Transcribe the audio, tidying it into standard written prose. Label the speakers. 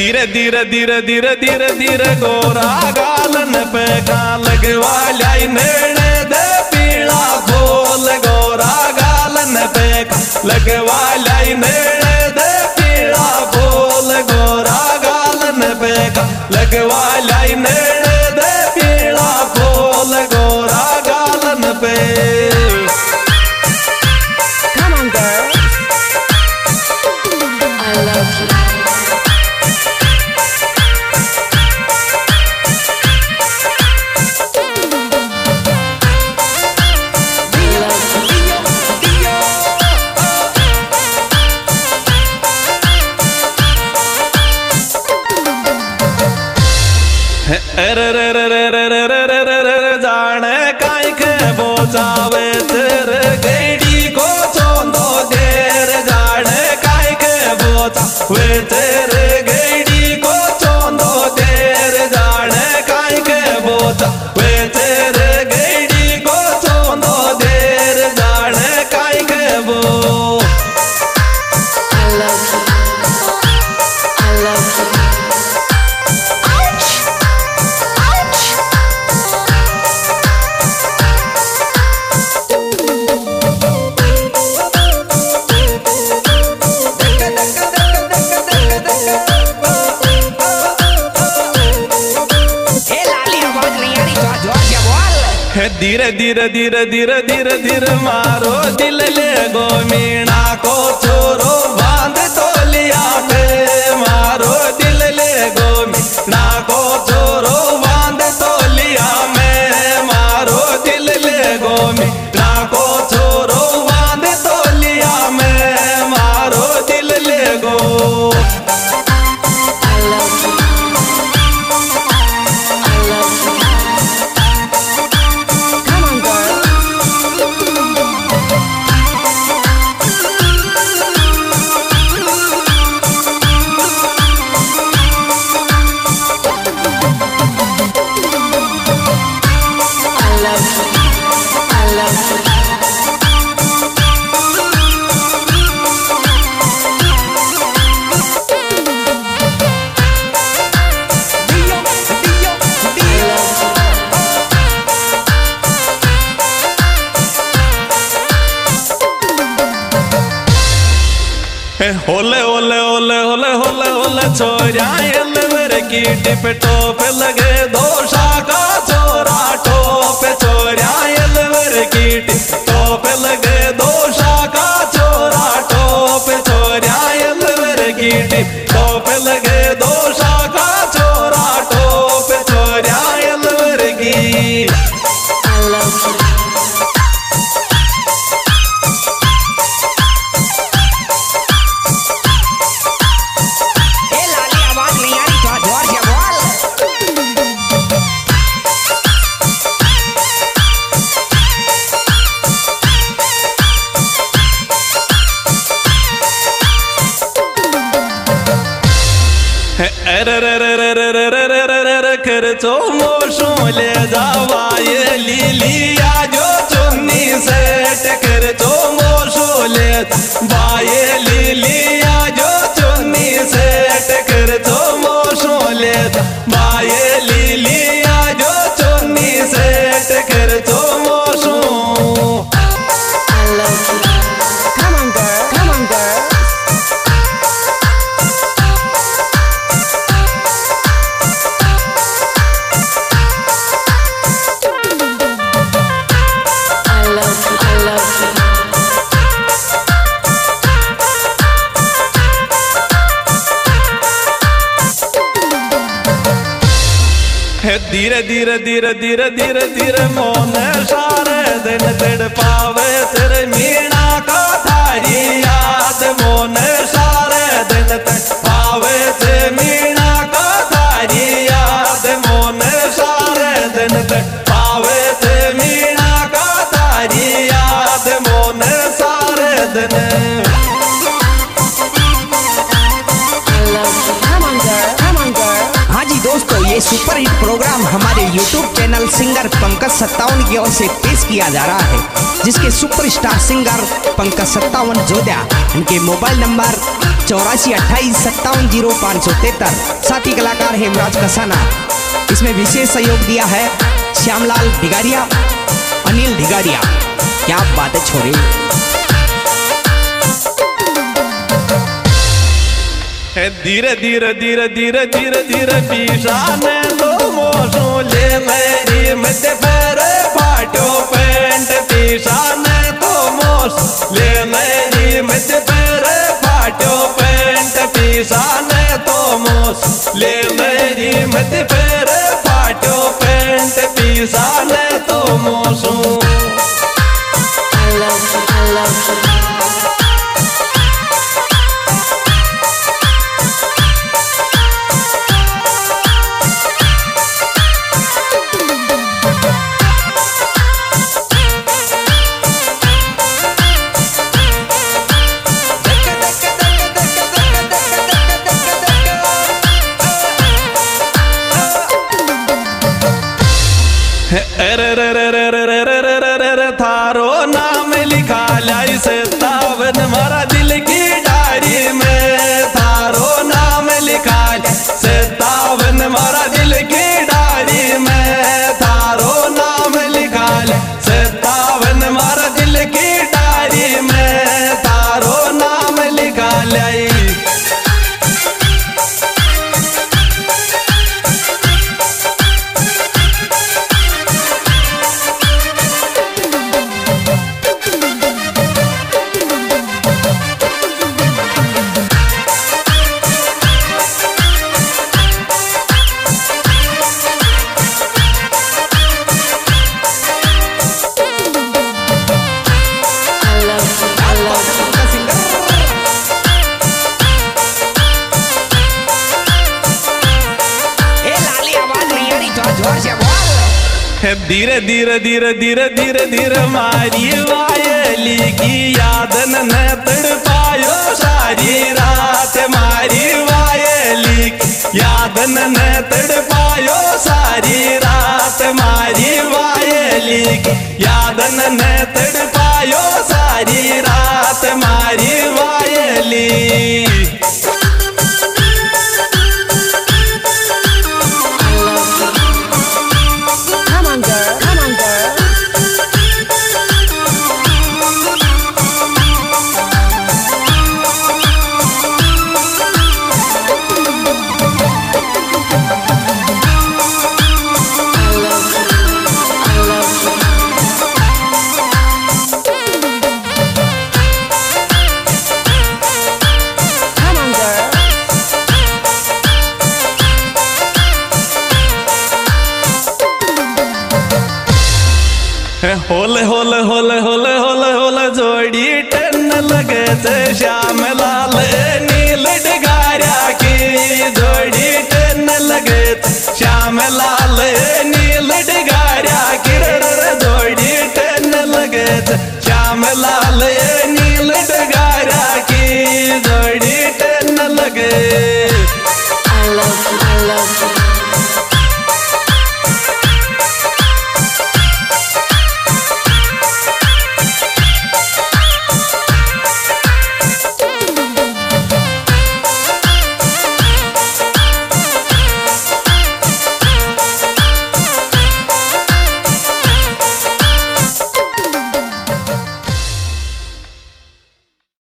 Speaker 1: धीरे धीरे धीरे धीरे धीरे धीरे गोरा गालन पे का लगवा लाई नेड़े दे पीला फूल गोरा गालन पे का लगवा लाई नेड़े दे पीला फूल गोरा गालन पे का लगवा लाई नेड़े दे पीला फूल गोरा गालन पे।
Speaker 2: Come on, girls. I love you.
Speaker 1: अरे रे रे रे रे रे रे रे रे रे जाने काई के बोचावे तेरे गेड़ी को चोंदो देर जाने काई के बोचावे तेरे गेड़ी को चोंदो देर जाने काई के बोचावे तेरे गेड़ी को चोंदो देर जाने काई के बो।
Speaker 2: I love you. I love you.
Speaker 1: धीरे धीरे धीरे धीरे धीरे धीरे मारो दिल ले गो मीणा को छोरो बांध तोलिया पे मारो दिल ले गो मीणा को छोरो बांध तोलिया में मारो दिल ले गो मीणा को छोरो बांध तोलिया में मारो दिल ले गो।
Speaker 2: I love you. I love you. Come on, girls. I love you. I love you.
Speaker 1: होले होले होले होले होले होले छोरा एलवर की टिप टोप लगे दोषा का छोरा टोप छोरा एलवर की टिप टोप लगे दोषा का छोरा टोप छोरा एलवर की टिप टोप लगे दोषा का छोरा टोप छोरा एलवर की।
Speaker 2: I love you.
Speaker 1: अरे रे रे रे रे रे रे रे रे रे रे खर्चो मोशो ले जावा ये लिलिया जो चुन्नी सेट खर्चो मोशो ले बाये लिलिया जो चुन्नी सेट खर्चो मोशो ले बाये लिलिया जो चुन्नी सेट खर्चो मोशो।
Speaker 2: I love you. Come on, girl. Come on, girls. I love you. I love you.
Speaker 1: धीरे धीरे धीरे धीरे धीरे धीरे मोन सारे दिन तड़ पावे तेरे मीणा का थारी याद मोन सारे दिन तड़ पावे तेरे मीणा का थारी याद मोन सारे दिन तड़ पावे तेरे मीणा का थारी याद मोन सारे दिन।
Speaker 2: I love you. Come on, girl. Come on, girl.
Speaker 3: हाँ जी दोस्तों, ये सुपर हिट प्रोग्राम हमारे YouTube चैनल सिंगर पंकज 57 की ओर से पेश किया जा रहा है, जिसके सुपरस्टार सिंगर पंकज 57 जोध्या, इनके मोबाइल नंबर 8428570573। साथी कलाकार हेमराज कसाना। इसमें विशेष सहयोग दिया है श्यामलाल ढिगारिया, अनिल ढिगारिया। क्या बात है छोरे।
Speaker 1: धीरे धीरे धीरे धीरे धीरे धीरे पीछाने तो मोसू ले मेरी मत पैर फाटो पेंट पीछाने तो मोस ले मेरी मत पैर फाटो पेंट पीछाने तो मोस ले मेरी मत पैर फाटो पेंट पीछाने तो मोसू।
Speaker 2: I love you, I love you.
Speaker 1: थारो नाम लिखा लाई 57 मारा दिल की डायरी में। थारो नाम लिखा 57 मारा दिल की डायरी में। थारो नाम लिखा 57 मारा दिल की डायरी में। थारो नाम लिखा लाई। धीरे धीरे धीरे धीरे धीरे धीरे मारी वायली की याद न तड़पायो सारी रात। मारी वायली की याद न तड़पायो सारी रात। मारी वायली की याद न तड़पायो सारी रात। मारी वायली। होले होले होले होले होले होले जोड़ी टन लगे थे श्याम लाल नील ढिगारिया की। जोड़ी टन लगे थे श्याम लाल नील ढिगारिया